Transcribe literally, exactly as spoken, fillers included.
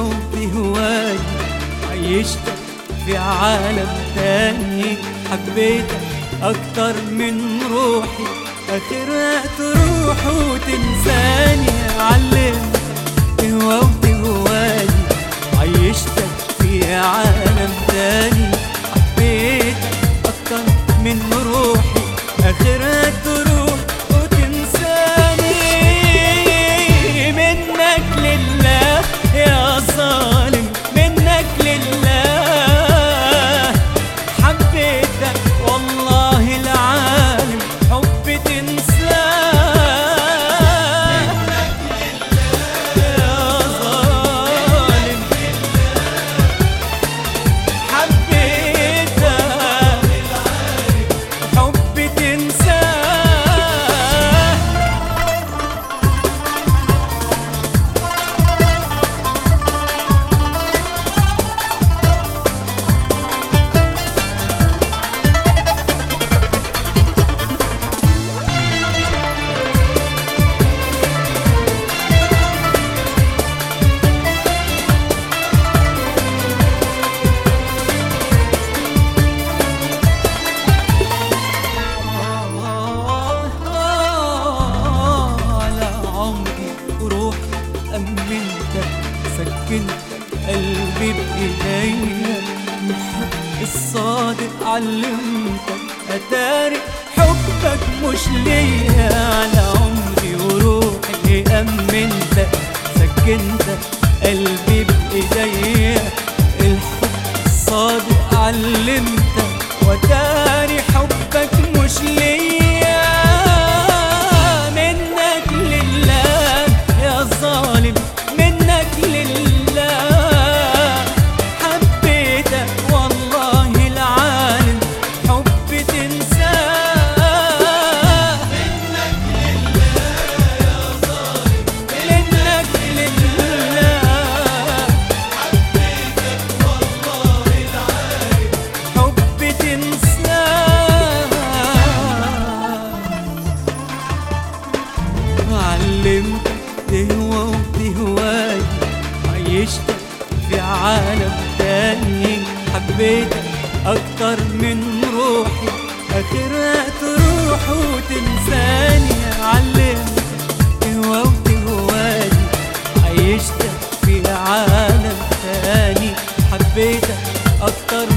وبهواي عيشتك في عالم تاني، حبيتك أكتر من روحي، آخرها تروح وتنساني. علمتك تهوى وتهواي عيشتك في عالم تاني، حبيتك أكتر من روحي، آخرها تروح وتنساني. منك لله يا ظالم، منك لله، حبيتك والله العالم حب تنساه. منك لله يا ظالم، حبيتك حب تنساه. أمنتك سكنتك قلبي بإيديا، الحب الصادق علمتك أتارك حبك مش ليا. على عمري وروحي أمنتك سكنتك قلبي بإيديا، الحب الصادق علمتك وأتاري حبك مش ليا. منك لله يا ظالم، منك لله، حبيتك والله العالم حب تنساه. منك لله يا ظالم، منك لله، حبيتك والله العالم حب تنساه. علمتك تهوى وتهواي عيشتك في عالم تاني، حبيتك أكتر من روحي، آخرها تروح وتنساني. علمتك تهوى وتهواي عيشتك في عالم تاني، حبيتك أكتر